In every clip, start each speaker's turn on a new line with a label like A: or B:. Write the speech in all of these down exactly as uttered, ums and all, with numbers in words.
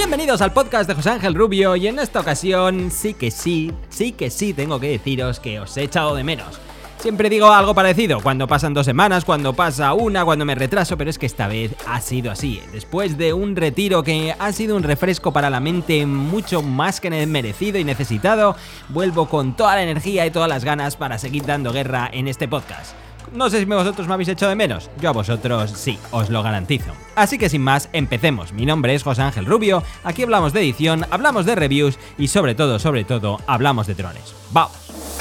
A: Bienvenidos al podcast de José Ángel Rubio y en esta ocasión sí que sí, sí que sí tengo que deciros que os he echado de menos. Siempre digo algo parecido, cuando pasan dos semanas, cuando pasa una, cuando me retraso, pero es que esta vez ha sido así. Después de un retiro que ha sido un refresco para la mente mucho más que merecido y necesitado, vuelvo con toda la energía y todas las ganas para seguir dando guerra en este podcast. No sé si vosotros me habéis hecho de menos, yo a vosotros sí, os lo garantizo. Así que sin más, empecemos. Mi nombre es José Ángel Rubio, aquí hablamos de edición, hablamos de reviews y sobre todo, sobre todo, hablamos de drones. ¡Vamos!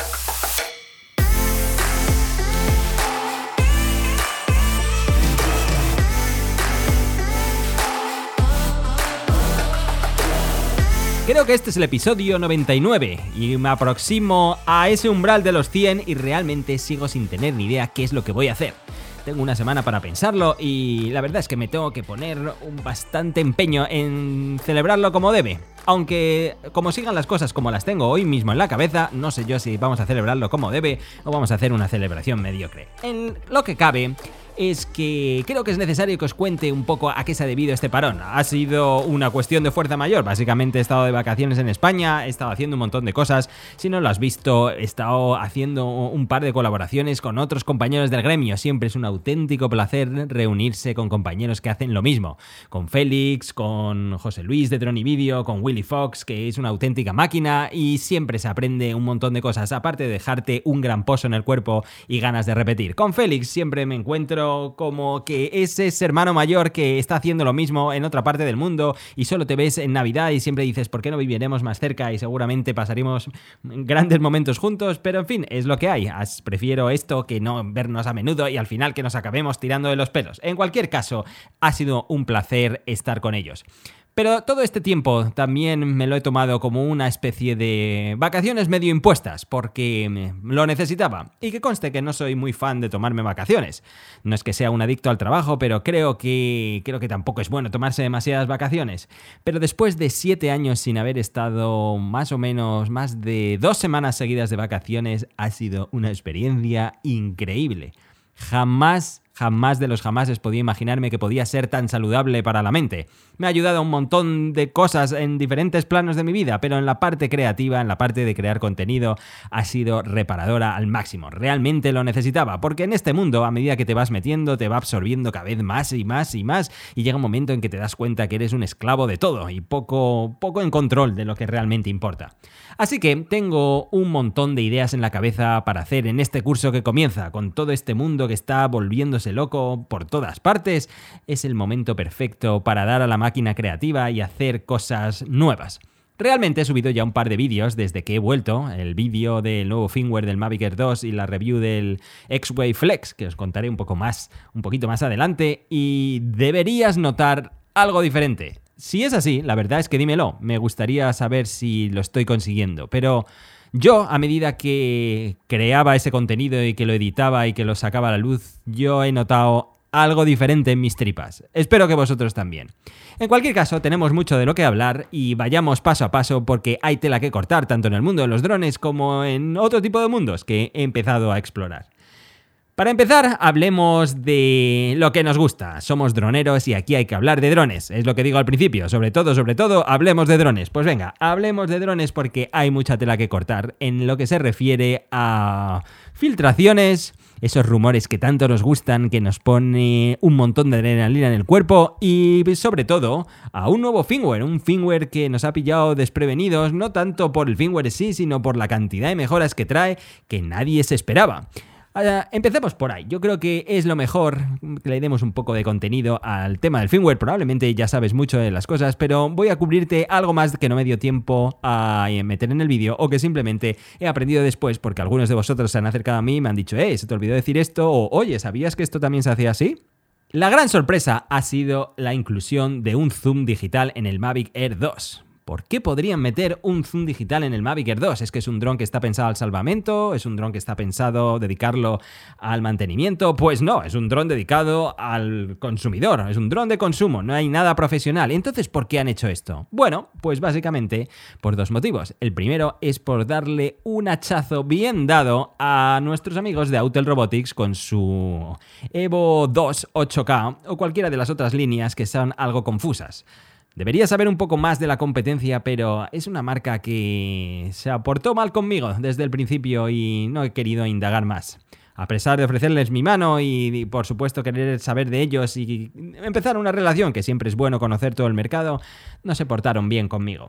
A: Creo que este es el episodio noventa y nueve y me aproximo a ese umbral de los cien y realmente sigo sin tener ni idea qué es lo que voy a hacer. Tengo una semana para pensarlo y la verdad es que me tengo que poner un bastante empeño en celebrarlo como debe. Aunque como sigan las cosas como las tengo hoy mismo en la cabeza, no sé yo si vamos a celebrarlo como debe o vamos a hacer una celebración mediocre. En lo que cabe es que creo que es necesario que os cuente un poco a qué se ha debido este parón. Ha sido una cuestión de fuerza mayor. Básicamente he estado de vacaciones en España, he estado haciendo un montón de cosas. Si no lo has visto, he estado haciendo un par de colaboraciones con otros compañeros del gremio. Siempre es un auténtico placer reunirse con compañeros que hacen lo mismo. Con Félix, con José Luis de Drone y Vídeo, con Willy Fox, que es una auténtica máquina, y siempre se aprende un montón de cosas, aparte de dejarte un gran pozo en el cuerpo y ganas de repetir. Con Félix siempre me encuentro como que es ese hermano mayor que está haciendo lo mismo en otra parte del mundo y solo te ves en Navidad y siempre dices ¿por qué no viviremos más cerca? Y seguramente pasaremos grandes momentos juntos, pero en fin, es lo que hay. Prefiero esto que no vernos a menudo y al final que nos acabemos tirando de los pelos. En cualquier caso, ha sido un placer estar con ellos. Pero todo este tiempo también me lo he tomado como una especie de vacaciones medio impuestas, porque lo necesitaba. Y que conste que no soy muy fan de tomarme vacaciones. No es que sea un adicto al trabajo, pero creo que, creo que tampoco es bueno tomarse demasiadas vacaciones. Pero después de siete años sin haber estado más o menos más de dos semanas seguidas de vacaciones, ha sido una experiencia increíble. Jamás... Jamás de los jamases podía imaginarme que podía ser tan saludable para la mente. Me ha ayudado a un montón de cosas en diferentes planos de mi vida, pero en la parte creativa, en la parte de crear contenido, ha sido reparadora al máximo. Realmente lo necesitaba, porque en este mundo, a medida que te vas metiendo, te va absorbiendo cada vez más y más y más, y llega un momento en que te das cuenta que eres un esclavo de todo y poco, poco en control de lo que realmente importa. Así que tengo un montón de ideas en la cabeza para hacer en este curso que comienza, con todo este mundo que está volviéndose loco por todas partes. Es el momento perfecto para dar a la máquina creativa y hacer cosas nuevas. Realmente he subido ya un par de vídeos desde que he vuelto, el vídeo del nuevo firmware del Mavic Air dos y la review del X-Wave Flex, que os contaré un poco más, un poquito más adelante, y deberías notar algo diferente. Si es así, la verdad es que dímelo, me gustaría saber si lo estoy consiguiendo, pero yo, a medida que creaba ese contenido y que lo editaba y que lo sacaba a la luz, yo he notado algo diferente en mis tripas. Espero que vosotros también. En cualquier caso, tenemos mucho de lo que hablar y vayamos paso a paso porque hay tela que cortar tanto en el mundo de los drones como en otro tipo de mundos que he empezado a explorar. Para empezar, hablemos de lo que nos gusta. Somos droneros y aquí hay que hablar de drones. Es lo que digo al principio. Sobre todo, sobre todo, hablemos de drones. Pues venga, hablemos de drones porque hay mucha tela que cortar en lo que se refiere a filtraciones, esos rumores que tanto nos gustan, que nos pone un montón de adrenalina en el cuerpo y sobre todo a un nuevo firmware, un firmware que nos ha pillado desprevenidos, no tanto por el firmware en sí, sino por la cantidad de mejoras que trae que nadie se esperaba. Uh, empecemos por ahí. Yo creo que es lo mejor que le demos un poco de contenido al tema del firmware. Probablemente ya sabes mucho de las cosas, pero voy a cubrirte algo más que no me dio tiempo a meter en el vídeo o que simplemente he aprendido después porque algunos de vosotros se han acercado a mí y me han dicho eh, se te olvidó decir esto o oye, ¿sabías que esto también se hacía así? La gran sorpresa ha sido la inclusión de un zoom digital en el Mavic Air dos. ¿Por qué podrían meter un zoom digital en el Mavic Air dos? ¿Es que es un dron que está pensado al salvamento? ¿Es un dron que está pensado dedicarlo al mantenimiento? Pues no, es un dron dedicado al consumidor, es un dron de consumo, no hay nada profesional. Entonces, ¿por qué han hecho esto? Bueno, pues básicamente por dos motivos. El primero es por darle un hachazo bien dado a nuestros amigos de Autel Robotics con su Evo dos ocho K o cualquiera de las otras líneas que son algo confusas. Debería saber un poco más de la competencia, pero es una marca que se aportó mal conmigo desde el principio y no he querido indagar más. A pesar de ofrecerles mi mano y, y, por supuesto, querer saber de ellos y empezar una relación, que siempre es bueno conocer todo el mercado, no se portaron bien conmigo.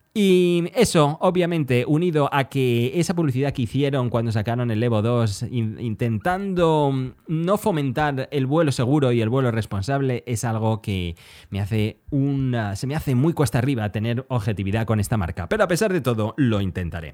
A: Y eso, obviamente, unido a que esa publicidad que hicieron cuando sacaron el Evo dos, in- intentando no fomentar el vuelo seguro y el vuelo responsable, es algo que me hace una, se me hace muy cuesta arriba tener objetividad con esta marca. Pero a pesar de todo, lo intentaré.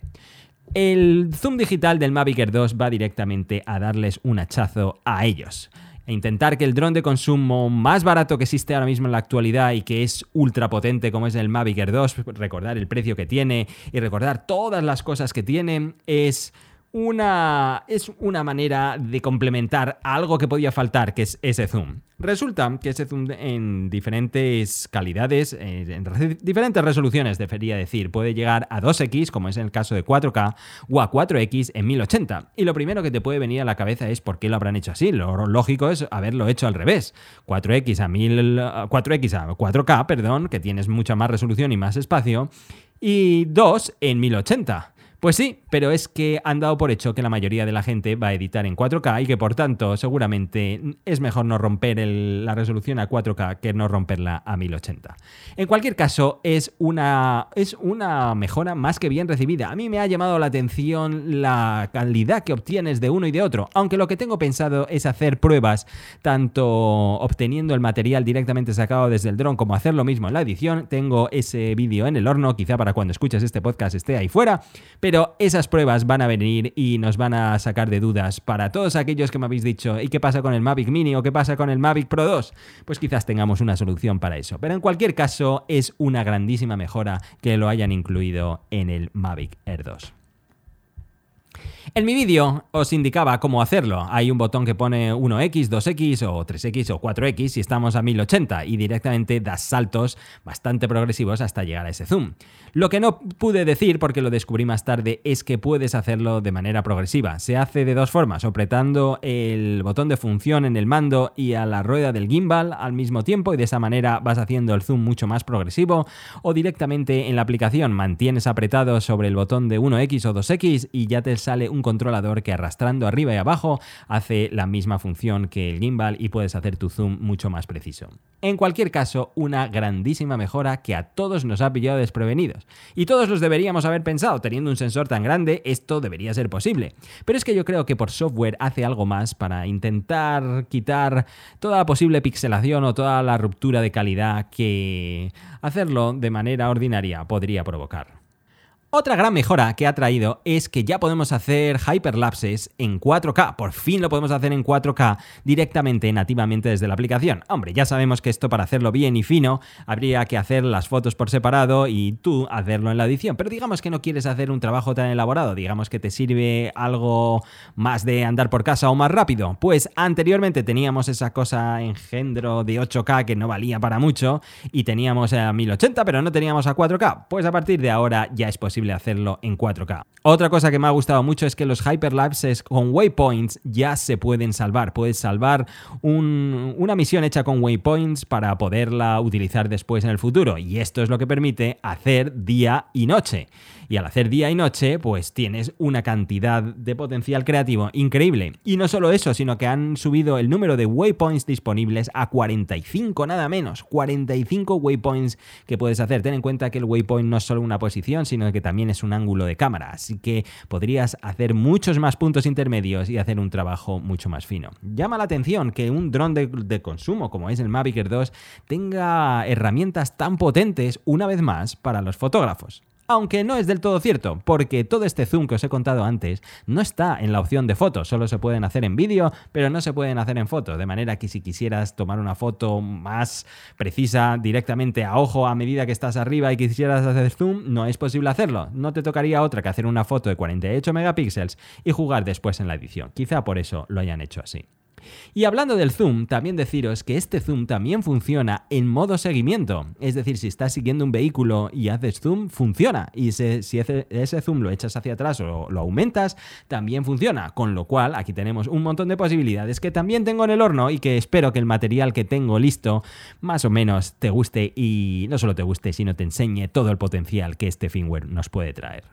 A: El zoom digital del Mavic Air dos va directamente a darles un hachazo a ellos. E intentar que el dron de consumo más barato que existe ahora mismo en la actualidad y que es ultra potente como es el Mavic Air dos, recordar el precio que tiene y recordar todas las cosas que tiene, es una, es una manera de complementar algo que podía faltar, que es ese zoom. Resulta que ese zoom en diferentes calidades, en re- diferentes resoluciones, debería decir, puede llegar a dos equis, como es en el caso de cuatro K, o a cuatro equis en mil ochenta. Y lo primero que te puede venir a la cabeza es por qué lo habrán hecho así. Lo lógico es haberlo hecho al revés. cuatro equis a mil, cuatro equis a cuatro K, perdón, que tienes mucha más resolución y más espacio, y dos en mil ochenta. Pues sí, pero es que han dado por hecho que la mayoría de la gente va a editar en cuatro K y que por tanto seguramente es mejor no romper el, la resolución a cuatro K que no romperla a mil ochenta. En cualquier caso, es una, es una mejora más que bien recibida. A mí me ha llamado la atención la calidad que obtienes de uno y de otro, aunque lo que tengo pensado es hacer pruebas, tanto obteniendo el material directamente sacado desde el dron como hacer lo mismo en la edición. Tengo ese vídeo en el horno, quizá para cuando escuches este podcast esté ahí fuera, pero Pero esas pruebas van a venir y nos van a sacar de dudas para todos aquellos que me habéis dicho ¿y qué pasa con el Mavic Mini o qué pasa con el Mavic Pro dos? Pues quizás tengamos una solución para eso. Pero en cualquier caso es una grandísima mejora que lo hayan incluido en el Mavic Air dos. En mi vídeo os indicaba cómo hacerlo. Hay un botón que pone uno equis, dos equis o tres equis o cuatro equis si estamos a mil ochenta y directamente das saltos bastante progresivos hasta llegar a ese zoom. Lo que no pude decir, porque lo descubrí más tarde, es que puedes hacerlo de manera progresiva. Se hace de dos formas, apretando el botón de función en el mando y a la rueda del gimbal al mismo tiempo y de esa manera vas haciendo el zoom mucho más progresivo, o directamente en la aplicación mantienes apretado sobre el botón de uno equis o dos equis y ya te sale un controlador que arrastrando arriba y abajo hace la misma función que el gimbal y puedes hacer tu zoom mucho más preciso. En cualquier caso, una grandísima mejora que a todos nos ha pillado desprevenidos. Y todos los deberíamos haber pensado, teniendo un sensor tan grande, esto debería ser posible. Pero es que yo creo que por software hace algo más para intentar quitar toda la posible pixelación o toda la ruptura de calidad que hacerlo de manera ordinaria podría provocar. Otra gran mejora que ha traído es que ya podemos hacer hyperlapses en cuatro K. Por fin lo podemos hacer en cuatro K directamente, nativamente desde la aplicación. Hombre, ya sabemos que esto para hacerlo bien y fino habría que hacer las fotos por separado y tú hacerlo en la edición. Pero digamos que no quieres hacer un trabajo tan elaborado, digamos que te sirve algo más de andar por casa o más rápido. Pues anteriormente teníamos esa cosa engendro de ocho K que no valía para mucho y teníamos a mil ochenta pero no teníamos a cuatro K. Pues a partir de ahora ya es posible hacerlo en cuatro K. Otra cosa que me ha gustado mucho es que los hyperlapses con waypoints ya se pueden salvar. Puedes salvar un, una misión hecha con waypoints para poderla utilizar después en el futuro. Y esto es lo que permite hacer día y noche. Y al hacer día y noche, pues tienes una cantidad de potencial creativo increíble. Y no solo eso, sino que han subido el número de waypoints disponibles a cuarenta y cinco, nada menos. cuarenta y cinco waypoints que puedes hacer. Ten en cuenta que el waypoint no es solo una posición, sino que también es un ángulo de cámara. Así que podrías hacer muchos más puntos intermedios y hacer un trabajo mucho más fino. Llama la atención que un dron de, de consumo como es el Mavic Air dos tenga herramientas tan potentes, una vez más, para los fotógrafos. Aunque no es del todo cierto, porque todo este zoom que os he contado antes no está en la opción de foto, solo se pueden hacer en vídeo, pero no se pueden hacer en foto, de manera que si quisieras tomar una foto más precisa directamente a ojo a medida que estás arriba y quisieras hacer zoom, no es posible hacerlo. No te tocaría otra que hacer una foto de cuarenta y ocho megapíxeles y jugar después en la edición. Quizá por eso lo hayan hecho así. Y hablando del zoom, también deciros que este zoom también funciona en modo seguimiento. Es decir, si estás siguiendo un vehículo y haces zoom, funciona. Y se, si ese, ese zoom lo echas hacia atrás o lo aumentas, también funciona. Con lo cual, aquí tenemos un montón de posibilidades que también tengo en el horno y que espero que el material que tengo listo más o menos te guste y no solo te guste, sino te enseñe todo el potencial que este firmware nos puede traer.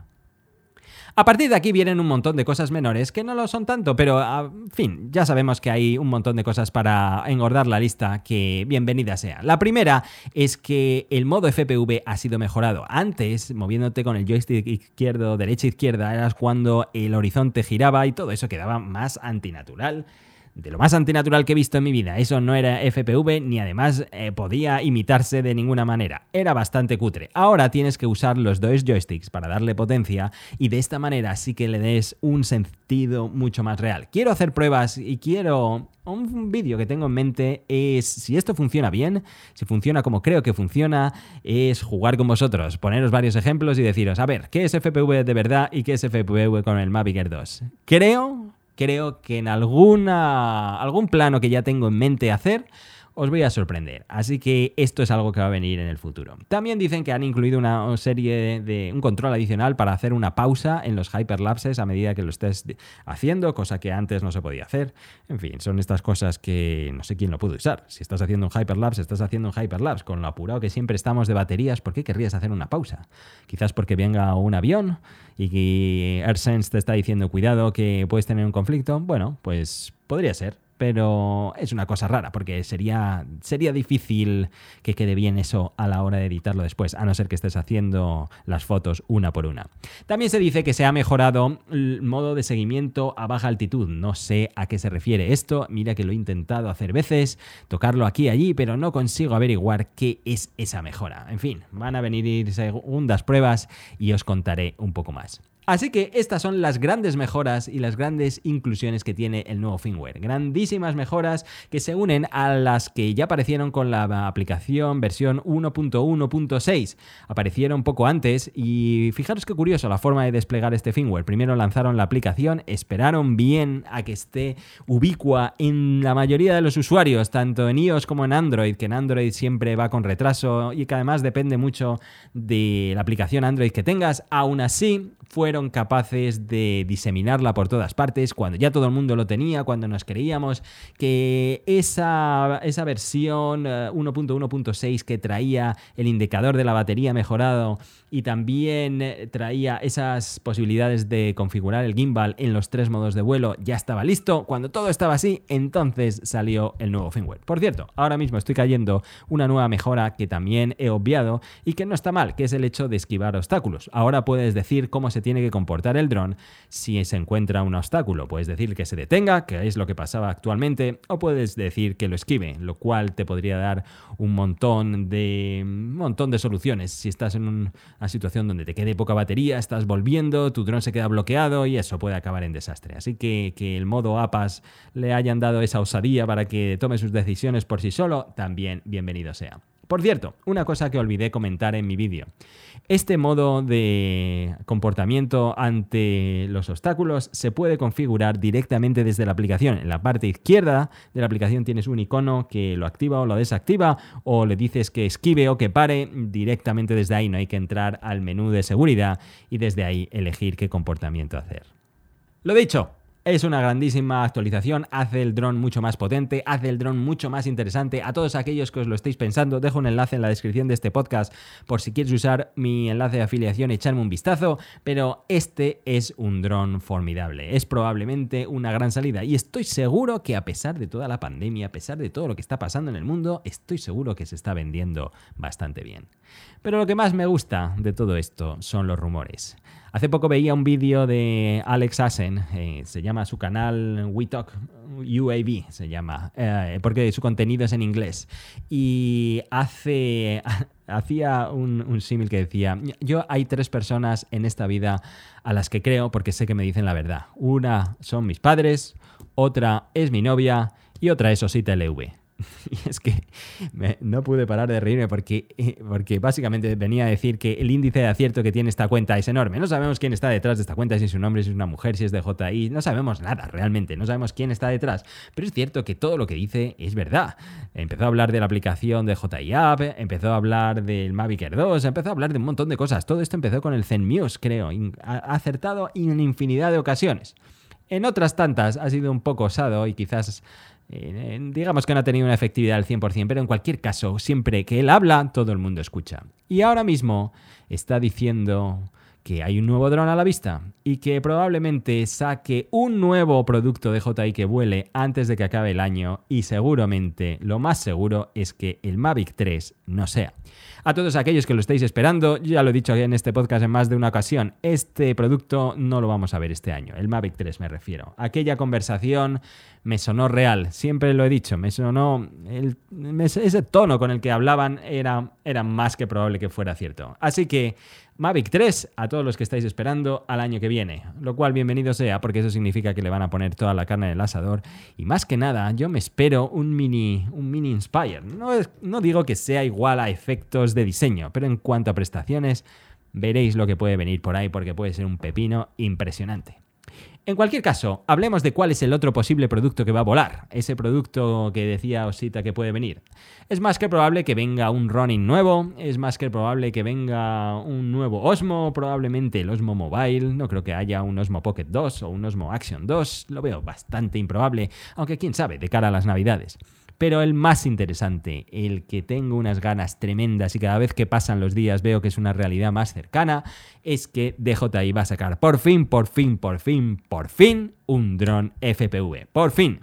A: A partir de aquí vienen un montón de cosas menores que no lo son tanto, pero en fin, ya sabemos que hay un montón de cosas para engordar la lista que bienvenida sea. La primera es que el modo F P V ha sido mejorado. Antes, moviéndote con el joystick izquierdo, derecha, izquierda, era cuando el horizonte giraba y todo eso quedaba más antinatural. De lo más antinatural que he visto en mi vida. Eso no era F P V ni además eh, podía imitarse de ninguna manera. Era bastante cutre. Ahora tienes que usar los dos joysticks para darle potencia y de esta manera sí que le des un sentido mucho más real. Quiero hacer pruebas y quiero... Un vídeo que tengo en mente es, si esto funciona bien, si funciona como creo que funciona, es jugar con vosotros, poneros varios ejemplos y deciros, a ver, ¿qué es F P V de verdad y qué es F P V con el Mavic Air dos? Creo... Creo que en alguna, algún plano que ya tengo en mente hacer, os voy a sorprender. Así que esto es algo que va a venir en el futuro. También dicen que han incluido una serie de un control adicional para hacer una pausa en los hyperlapses a medida que lo estés haciendo, cosa que antes no se podía hacer. En fin, son estas cosas que no sé quién lo puede usar. Si estás haciendo un hyperlapse, estás haciendo un hyperlapse. Con lo apurado que siempre estamos de baterías, ¿por qué querrías hacer una pausa? Quizás porque venga un avión y que AirSense te está diciendo cuidado que puedes tener un conflicto. Bueno, pues podría ser. Pero es una cosa rara porque sería, sería difícil que quede bien eso a la hora de editarlo después, a no ser que estés haciendo las fotos una por una. También se dice que se ha mejorado el modo de seguimiento a baja altitud. No sé a qué se refiere esto. Mira que lo he intentado hacer veces, tocarlo aquí y allí, pero no consigo averiguar qué es esa mejora. En fin, van a venir segundas pruebas y os contaré un poco más. Así que estas son las grandes mejoras y las grandes inclusiones que tiene el nuevo firmware. Grandísimas mejoras que se unen a las que ya aparecieron con la aplicación versión uno punto uno punto seis. Aparecieron poco antes y fijaros qué curioso la forma de desplegar este firmware. Primero lanzaron la aplicación, esperaron bien a que esté ubicua en la mayoría de los usuarios, tanto en iOS como en Android, que en Android siempre va con retraso y que además depende mucho de la aplicación Android que tengas. Aún así, fueron capaces de diseminarla por todas partes cuando ya todo el mundo lo tenía, cuando nos creíamos que esa, esa versión uno punto uno punto seis que traía el indicador de la batería mejorado y también traía esas posibilidades de configurar el gimbal en los tres modos de vuelo ya estaba listo. Cuando todo estaba así, entonces salió el nuevo firmware. Por cierto, ahora mismo estoy cayendo una nueva mejora que también he obviado y que no está mal, que es el hecho de esquivar obstáculos. Ahora puedes decir cómo se tiene que comportar el dron si se encuentra un obstáculo. Puedes decir que se detenga, que es lo que pasaba actualmente, o puedes decir que lo esquive, lo cual te podría dar un montón de, un montón de soluciones. Si estás en un, una situación donde te quede poca batería, estás volviendo, tu dron se queda bloqueado y eso puede acabar en desastre. Así que que el modo A P A S le hayan dado esa osadía para que tome sus decisiones por sí solo, también bienvenido sea. Por cierto, una cosa que olvidé comentar en mi vídeo. Este modo de comportamiento ante los obstáculos se puede configurar directamente desde la aplicación. En la parte izquierda de la aplicación tienes un icono que lo activa o lo desactiva, o le dices que esquive o que pare directamente desde ahí. No hay que entrar al menú de seguridad y desde ahí elegir qué comportamiento hacer. Lo dicho. Es una grandísima actualización, hace el dron mucho más potente, hace el dron mucho más interesante. A todos aquellos que os lo estéis pensando, dejo un enlace en la descripción de este podcast por si quieres usar mi enlace de afiliación, echarme un vistazo, pero este es un dron formidable, es probablemente una gran salida y estoy seguro que a pesar de toda la pandemia, a pesar de todo lo que está pasando en el mundo, estoy seguro que se está vendiendo bastante bien. Pero lo que más me gusta de todo esto son los rumores. Hace poco veía un vídeo de Alex Asen, eh, se llama su canal We Talk U A V, se llama, eh, porque su contenido es en inglés. Y hace, hacía un, un símil que decía, yo hay tres personas en esta vida a las que creo porque sé que me dicen la verdad. Una son mis padres, otra es mi novia y otra es Osita L V. Y es que me, no pude parar de reírme porque, porque básicamente venía a decir que el índice de acierto que tiene esta cuenta es enorme. No sabemos quién está detrás de esta cuenta, si es un hombre, si es una mujer, si es de J I. No sabemos nada realmente, no sabemos quién está detrás. Pero es cierto que todo lo que dice es verdad. Empezó a hablar de la aplicación de J I App, empezó a hablar del Mavic Air dos, empezó a hablar de un montón de cosas. Todo esto empezó con el ZenMuse, creo. Ha acertado en infinidad de ocasiones. En otras tantas ha sido un poco osado y quizás... Eh, digamos que no ha tenido una efectividad al cien por ciento, pero en cualquier caso, siempre que él habla, todo el mundo escucha. Y ahora mismo está diciendo que hay un nuevo dron a la vista y que probablemente saque un nuevo producto de J I que vuele antes de que acabe el año, y seguramente, lo más seguro, es que el Mavic tres no sea. A todos aquellos que lo estáis esperando, yo ya lo he dicho en este podcast en más de una ocasión, este producto no lo vamos a ver este año, el Mavic tres me refiero. Aquella conversación me sonó real, siempre lo he dicho, me sonó, el, ese tono con el que hablaban era, era más que probable que fuera cierto. Así que Mavic tres, a todos los que estáis esperando, al año que viene, lo cual bienvenido sea, porque eso significa que le van a poner toda la carne en el asador, y más que nada yo me espero un mini, un mini Inspire. No, es, no digo que sea igual a efectos de diseño, pero en cuanto a prestaciones veréis lo que puede venir por ahí, porque puede ser un pepino impresionante. En cualquier caso, hablemos de cuál es el otro posible producto que va a volar, ese producto que decía Osita que puede venir. Es más que probable que venga un Ronin nuevo, es más que probable que venga un nuevo Osmo, probablemente el Osmo Mobile, no creo que haya un Osmo Pocket dos o un Osmo Action dos, lo veo bastante improbable, aunque quién sabe, de cara a las Navidades. Pero el más interesante, el que tengo unas ganas tremendas y cada vez que pasan los días veo que es una realidad más cercana, es que D J I va a sacar por fin, por fin, por fin, por fin un dron F P V. Por fin.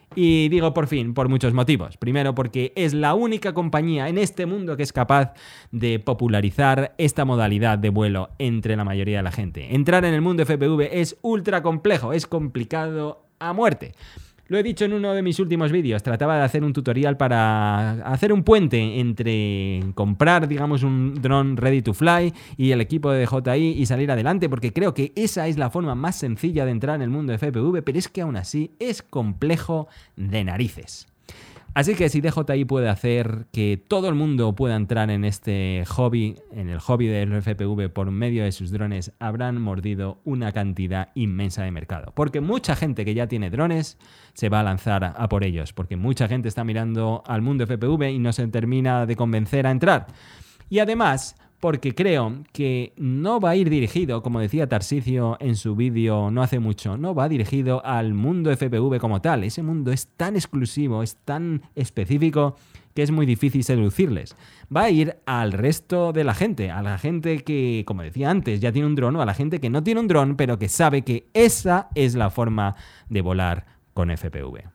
A: Y digo por fin por muchos motivos. Primero, porque es la única compañía en este mundo que es capaz de popularizar esta modalidad de vuelo entre la mayoría de la gente. Entrar en el mundo F P V es ultra complejo, es complicado a muerte. Lo he dicho en uno de mis últimos vídeos, trataba de hacer un tutorial para hacer un puente entre comprar, digamos, un dron ready to fly y el equipo de D J I y salir adelante, porque creo que esa es la forma más sencilla de entrar en el mundo de F P V, pero es que aún así es complejo de narices. Así que si D J I puede hacer que todo el mundo pueda entrar en este hobby, en el hobby del F P V por medio de sus drones, habrán mordido una cantidad inmensa de mercado. Porque mucha gente que ya tiene drones se va a lanzar a por ellos, porque mucha gente está mirando al mundo F P V y no se termina de convencer a entrar. Y además, porque creo que no va a ir dirigido, como decía Tarsicio en su vídeo no hace mucho, no va dirigido al mundo F P V como tal. Ese mundo es tan exclusivo, es tan específico que es muy difícil seducirles. Va a ir al resto de la gente, a la gente que, como decía antes, ya tiene un dron, o a la gente que no tiene un dron, pero que sabe que esa es la forma de volar con F P V.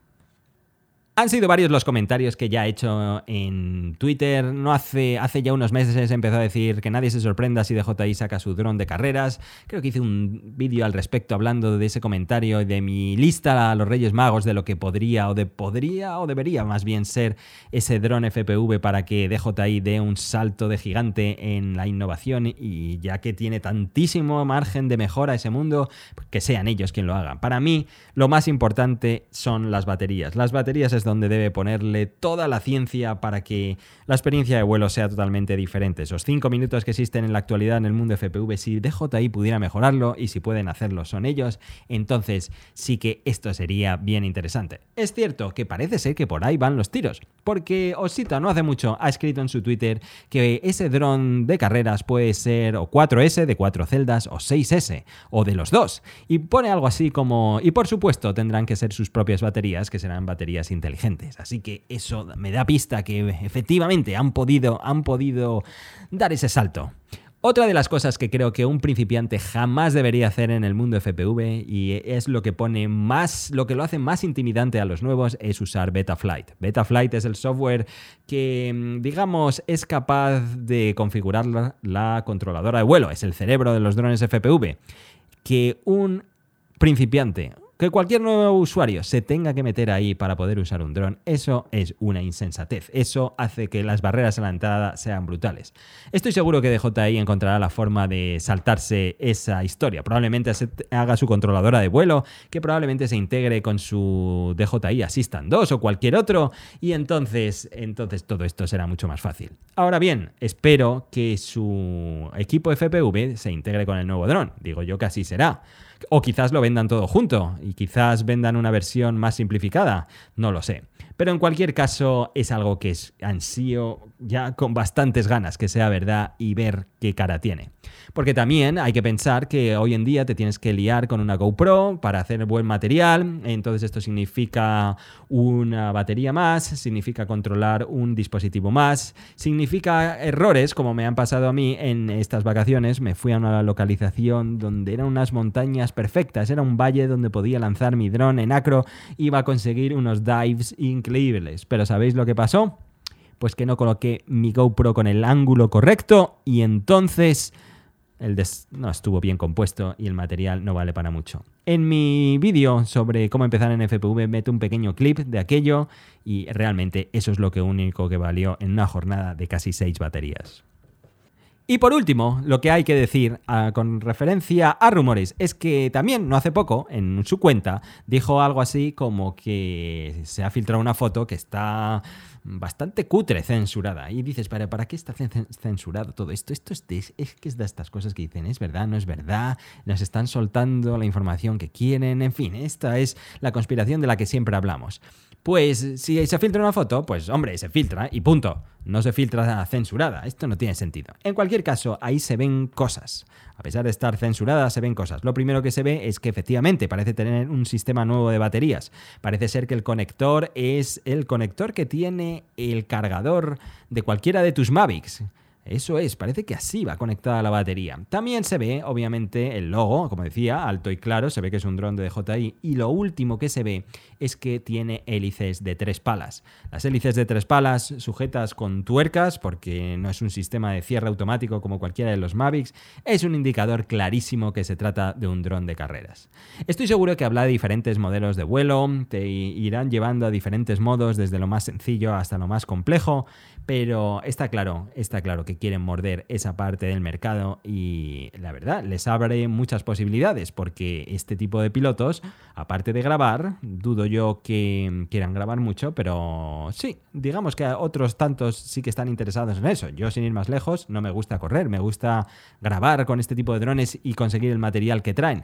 A: Han sido varios los comentarios que ya he hecho en Twitter. No hace, hace ya unos meses empezó a decir que nadie se sorprenda si D J I saca su dron de carreras. Creo que hice un vídeo al respecto hablando de ese comentario y de mi lista a los Reyes Magos de lo que podría o de podría o debería más bien ser ese dron F P V para que D J I dé un salto de gigante en la innovación, y ya que tiene tantísimo margen de mejora ese mundo, que sean ellos quien lo hagan. Para mí, lo más importante son las baterías. Las baterías es donde debe ponerle toda la ciencia para que la experiencia de vuelo sea totalmente diferente. Esos cinco minutos que existen en la actualidad en el mundo F P V, si D J I pudiera mejorarlo, y si pueden hacerlo son ellos, entonces sí que esto sería bien interesante. Es cierto que parece ser que por ahí van los tiros, porque Osita no hace mucho ha escrito en su Twitter que ese dron de carreras puede ser o cuatro ese de cuatro celdas o seis ese, o de los dos, y pone algo así como, y por supuesto tendrán que ser sus propias baterías, que serán baterías inteligentes. Así que eso me da pista que efectivamente han podido, han podido dar ese salto. Otra de las cosas que creo que un principiante jamás debería hacer en el mundo F P V, y es lo que pone más, lo que lo hace más intimidante a los nuevos, es usar Betaflight. Betaflight es el software que, digamos, es capaz de configurar la, la controladora de vuelo. Es el cerebro de los drones F P V. Que un principiante, Que cualquier nuevo usuario se tenga que meter ahí para poder usar un dron, eso es una insensatez. Eso hace que las barreras a la entrada sean brutales. Estoy seguro que D J I encontrará la forma de saltarse esa historia. Probablemente haga su controladora de vuelo, que probablemente se integre con su D J I Assistant dos o cualquier otro, y entonces, entonces todo esto será mucho más fácil. Ahora bien, espero que su equipo F P V se integre con el nuevo dron. Digo yo que así será. O quizás lo vendan todo junto y quizás vendan una versión más simplificada, no lo sé. Pero en cualquier caso es algo que es ansío ya con bastantes ganas que sea verdad y ver qué cara tiene. Porque también hay que pensar que hoy en día te tienes que liar con una GoPro para hacer buen material, entonces esto significa una batería más, significa controlar un dispositivo más, significa errores como me han pasado a mí en estas vacaciones. Me fui a una localización donde eran unas montañas perfectas, era un valle donde podía lanzar mi dron en acro, iba a conseguir unos dives increíbles, pero ¿sabéis lo que pasó? Pues que no coloqué mi GoPro con el ángulo correcto y entonces el des- no estuvo bien compuesto y el material no vale para mucho. En mi vídeo sobre cómo empezar en F P V meto un pequeño clip de aquello y realmente eso es lo que único que valió en una jornada de casi seis baterías. Y por último, lo que hay que decir uh, con referencia a rumores es que también no hace poco, en su cuenta, dijo algo así como que se ha filtrado una foto que está bastante cutre, censurada. Y dices, ¿para, ¿para qué está censurado todo esto? Esto es, de, es que es de estas cosas que dicen, ¿es verdad? ¿No es verdad? Nos están soltando la información que quieren. En fin, esta es la conspiración de la que siempre hablamos. Pues si se filtra una foto, pues hombre, se filtra y punto. No se filtra censurada. Esto no tiene sentido. En cualquier caso, ahí se ven cosas. A pesar de estar censurada, se ven cosas. Lo primero que se ve es que efectivamente parece tener un sistema nuevo de baterías. Parece ser que el conector es el conector que tiene el cargador de cualquiera de tus Mavics. Eso es, parece que así va conectada la batería. También se ve, obviamente, el logo, como decía, alto y claro, se ve que es un dron de D J I. Y lo último que se ve es que tiene hélices de tres palas. Las hélices de tres palas sujetas con tuercas, porque no es un sistema de cierre automático como cualquiera de los Mavics, es un indicador clarísimo que se trata de un dron de carreras. Estoy seguro que habla de diferentes modelos de vuelo, te irán llevando a diferentes modos, desde lo más sencillo hasta lo más complejo, pero está claro, está claro que quieren morder esa parte del mercado y la verdad les abre muchas posibilidades porque este tipo de pilotos, aparte de grabar, dudo yo que quieran grabar mucho, pero sí, digamos que otros tantos sí que están interesados en eso. Yo, sin ir más lejos, no me gusta correr, me gusta grabar con este tipo de drones y conseguir el material que traen.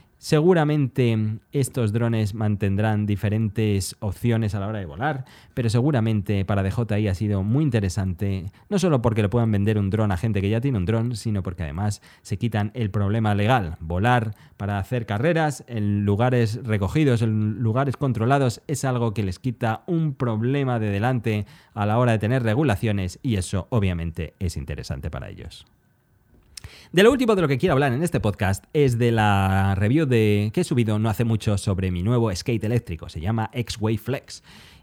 A: Seguramente estos drones mantendrán diferentes opciones a la hora de volar, pero seguramente para D J I ha sido muy interesante, no solo porque le puedan vender un dron a gente que ya tiene un dron, sino porque además se quitan el problema legal. Volar para hacer carreras en lugares recogidos, en lugares controlados, es algo que les quita un problema de delante a la hora de tener regulaciones y eso obviamente es interesante para ellos. De lo último de lo que quiero hablar en este podcast es de la review de, que he subido no hace mucho sobre mi nuevo skate eléctrico. Se llama X-Wave Flex.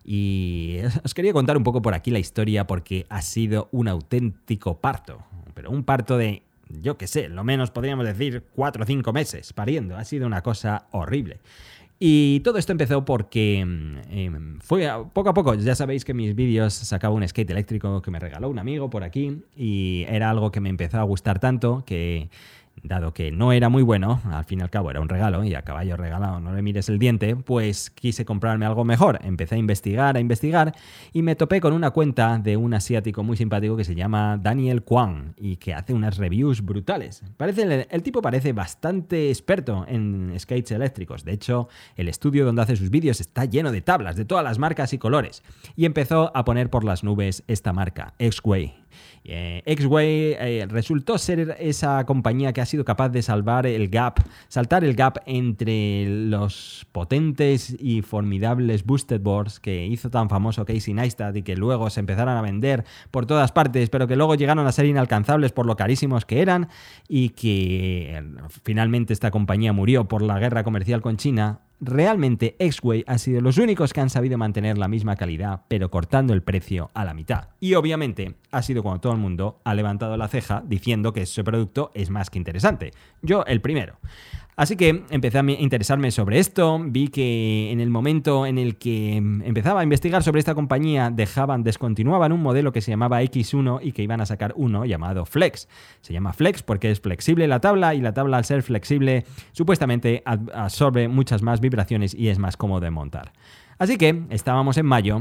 A: Y os quería contar un poco por aquí la historia porque ha sido un auténtico parto. Pero un parto de, yo qué sé, lo menos podríamos decir cuatro o cinco meses pariendo. Ha sido una cosa horrible. Y todo esto empezó porque eh, fue a, poco a poco, ya sabéis que en mis vídeos sacaba un skate eléctrico que me regaló un amigo por aquí y era algo que me empezó a gustar tanto que, dado que no era muy bueno, al fin y al cabo era un regalo y a caballo regalado no le mires el diente, pues quise comprarme algo mejor. Empecé a investigar, a investigar y me topé con una cuenta de un asiático muy simpático que se llama Daniel Kwang y que hace unas reviews brutales. Parece, el tipo parece bastante experto en skates eléctricos. De hecho, el estudio donde hace sus vídeos está lleno de tablas de todas las marcas y colores. Y empezó a poner por las nubes esta marca, X-Wave. Eh, X-Wave eh, resultó ser esa compañía que ha sido capaz de salvar el gap, saltar el gap entre los potentes y formidables boosted boards que hizo tan famoso Casey Neistat y que luego se empezaron a vender por todas partes, pero que luego llegaron a ser inalcanzables por lo carísimos que eran y que eh, finalmente esta compañía murió por la guerra comercial con China. Realmente X-Wave ha sido los únicos que han sabido mantener la misma calidad, pero cortando el precio a la mitad. Y obviamente ha sido cuando todo el mundo ha levantado la ceja diciendo que ese producto es más que interesante. Yo el primero. Así que empecé a interesarme sobre esto, vi que en el momento en el que empezaba a investigar sobre esta compañía dejaban, descontinuaban un modelo que se llamaba equis uno y que iban a sacar uno llamado Flex. Se llama Flex porque es flexible la tabla y la tabla al ser flexible supuestamente absorbe muchas más vibraciones y es más cómodo de montar. Así que estábamos en mayo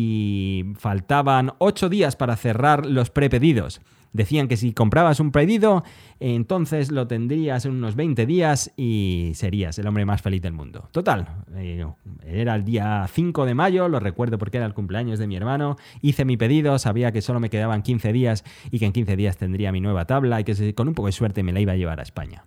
A: y faltaban ocho días para cerrar los prepedidos. Decían que si comprabas un pedido, entonces lo tendrías en unos veinte días y serías el hombre más feliz del mundo. Total, eh, era el día cinco de mayo, lo recuerdo porque era el cumpleaños de mi hermano, hice mi pedido, sabía que solo me quedaban quince días y que en quince días tendría mi nueva tabla y que con un poco de suerte me la iba a llevar a España.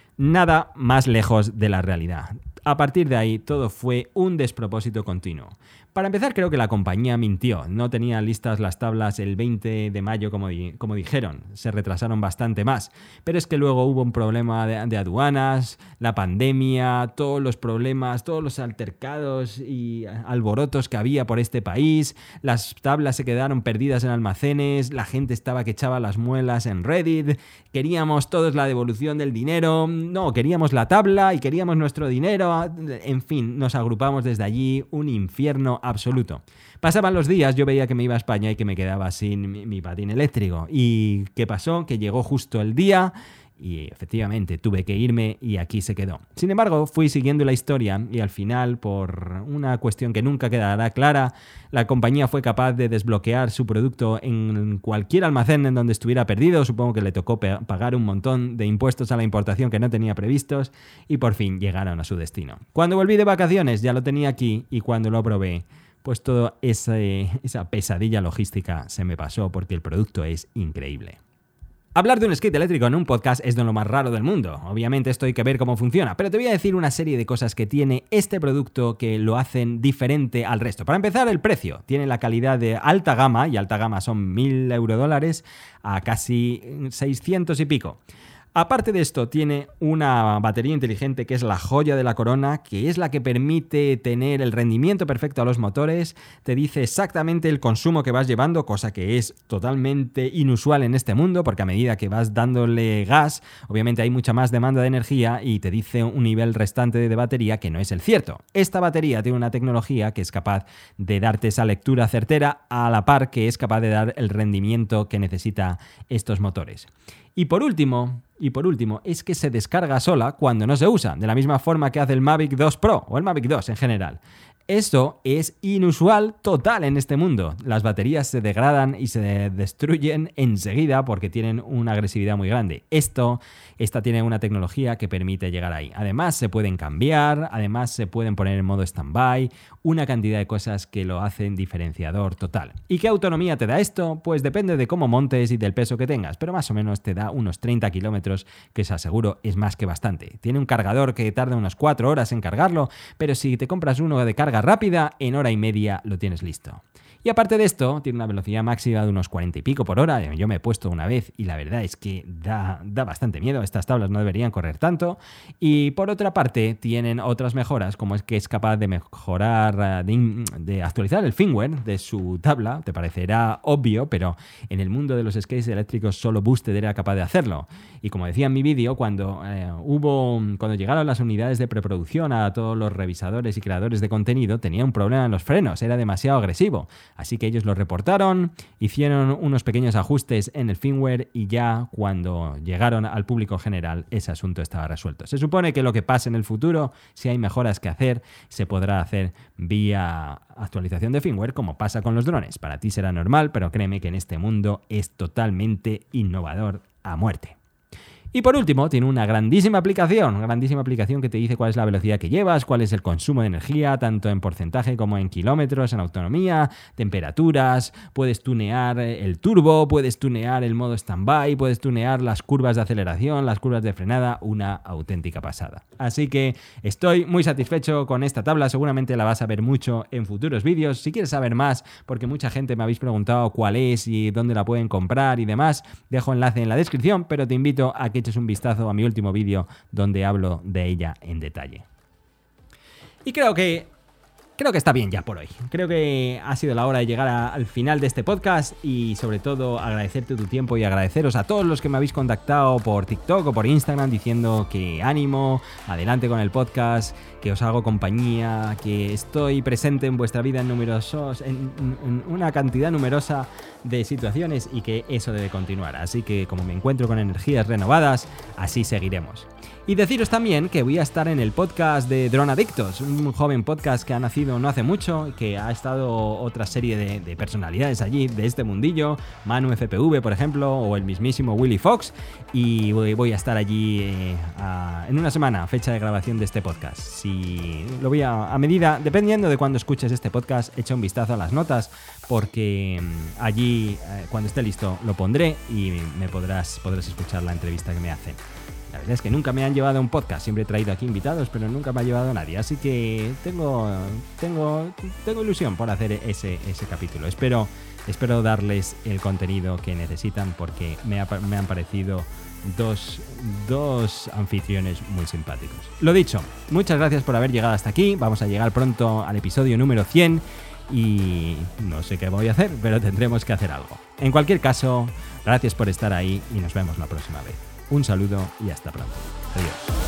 A: Nada más lejos de la realidad. A partir de ahí todo fue un despropósito continuo. Para empezar, creo que la compañía mintió. No tenía listas las tablas el veinte de mayo como, di- como dijeron. Se retrasaron bastante más. Pero es que luego hubo un problema de, de aduanas, la pandemia, todos los problemas, todos los altercados y alborotos que había por este país. Las tablas se quedaron perdidas en almacenes, la gente estaba que echaba las muelas en Reddit. Queríamos todos la devolución del dinero. No, queríamos la tabla y queríamos nuestro dinero. En fin, nos agrupamos desde allí, un infierno absoluto. Pasaban los días, yo veía que me iba a España y que me quedaba sin mi, mi patín eléctrico. ¿Y qué pasó? Que llegó justo el día y efectivamente tuve que irme y aquí se quedó. Sin embargo, fui siguiendo la historia y al final, por una cuestión que nunca quedará clara, la compañía fue capaz de desbloquear su producto en cualquier almacén en donde estuviera perdido. Supongo que le tocó pe- pagar un montón de impuestos a la importación que no tenía previstos y por fin llegaron a su destino. Cuando volví de vacaciones ya lo tenía aquí y cuando lo probé, pues toda esa, esa pesadilla logística se me pasó porque el producto es increíble. Hablar de un skate eléctrico en un podcast es de lo más raro del mundo. Obviamente esto hay que ver cómo funciona, pero te voy a decir una serie de cosas que tiene este producto que lo hacen diferente al resto. Para empezar, el precio. Tiene la calidad de alta gama, y alta gama son mil eurodólares a casi seiscientos y pico. Aparte de esto, tiene una batería inteligente que es la joya de la corona, que es la que permite tener el rendimiento perfecto a los motores, te dice exactamente el consumo que vas llevando, cosa que es totalmente inusual en este mundo, porque a medida que vas dándole gas, obviamente hay mucha más demanda de energía y te dice un nivel restante de batería que no es el cierto. Esta batería tiene una tecnología que es capaz de darte esa lectura certera a la par que es capaz de dar el rendimiento que necesita estos motores. Y por último, y por último, es que se descarga sola cuando no se usa, de la misma forma que hace el Mavic dos Pro o el Mavic dos en general. Esto es inusual total en este mundo. Las baterías se degradan y se destruyen enseguida porque tienen una agresividad muy grande. Esto, esta tiene una tecnología que permite llegar ahí. Además se pueden cambiar, además se pueden poner en modo stand-by, una cantidad de cosas que lo hacen diferenciador total. ¿Y qué autonomía te da esto? Pues depende de cómo montes y del peso que tengas, pero más o menos te da unos treinta kilómetros, que os aseguro es más que bastante. Tiene un cargador que tarda unas cuatro horas en cargarlo, pero si te compras uno de carga rápida, en hora y media lo tienes listo. Y aparte de esto, tiene una velocidad máxima de unos cuarenta y pico por hora. Yo me he puesto una vez y la verdad es que da, da bastante miedo. Estas tablas no deberían correr tanto. Y por otra parte, tienen otras mejoras, como es que es capaz de mejorar, de, de actualizar el firmware de su tabla. Te parecerá obvio, pero en el mundo de los skates eléctricos solo Boosted era capaz de hacerlo. Y como decía en mi vídeo, cuando eh, hubo, cuando llegaron las unidades de preproducción a todos los revisadores y creadores de contenido, tenía un problema en los frenos, era demasiado agresivo. Así que ellos lo reportaron, hicieron unos pequeños ajustes en el firmware y ya cuando llegaron al público general ese asunto estaba resuelto. Se supone que lo que pase en el futuro, si hay mejoras que hacer, se podrá hacer vía actualización de firmware como pasa con los drones. Para ti será normal, pero créeme que en este mundo es totalmente innovador a muerte. Y por último, tiene una grandísima aplicación, una grandísima aplicación que te dice cuál es la velocidad que llevas, cuál es el consumo de energía, tanto en porcentaje como en kilómetros, en autonomía, temperaturas, puedes tunear el turbo, puedes tunear el modo standby, puedes tunear las curvas de aceleración, las curvas de frenada, una auténtica pasada. Así que estoy muy satisfecho con esta tabla, seguramente la vas a ver mucho en futuros vídeos. Si quieres saber más, porque mucha gente me habéis preguntado cuál es y dónde la pueden comprar y demás, dejo enlace en la descripción, pero te invito a que eches un vistazo a mi último vídeo donde hablo de ella en detalle. Y creo que creo que está bien ya por hoy. Creo que ha sido la hora de llegar a, al final de este podcast y sobre todo agradecerte tu tiempo y agradeceros a todos los que me habéis contactado por TikTok o por Instagram diciendo que ánimo, adelante con el podcast, que os hago compañía, que estoy presente en vuestra vida en numerosos, en, en una cantidad numerosa de situaciones y que eso debe continuar. Así que como me encuentro con energías renovadas, así seguiremos. Y deciros también que voy a estar en el podcast de Drone Adictos, un joven podcast que ha nacido no hace mucho, que ha estado otra serie de, de personalidades allí de este mundillo, Manu F P V por ejemplo, o el mismísimo Willy Fox, y voy, voy a estar allí eh, a, en una semana, fecha de grabación de este podcast. Si lo voy a, a medida, dependiendo de cuando escuches este podcast, echa un vistazo a las notas, porque mmm, allí eh, cuando esté listo lo pondré y me podrás, podrás escuchar la entrevista que me hacen. La verdad es que nunca me han llevado a un podcast, siempre he traído aquí invitados, pero nunca me ha llevado nadie, así que tengo, tengo, tengo ilusión por hacer ese, ese capítulo. Espero, espero darles el contenido que necesitan porque me, ha, me han parecido dos, dos anfitriones muy simpáticos. Lo dicho, muchas gracias por haber llegado hasta aquí, vamos a llegar pronto al episodio número cien y no sé qué voy a hacer, pero tendremos que hacer algo. En cualquier caso, gracias por estar ahí y nos vemos la próxima vez. Un saludo y hasta pronto. Adiós.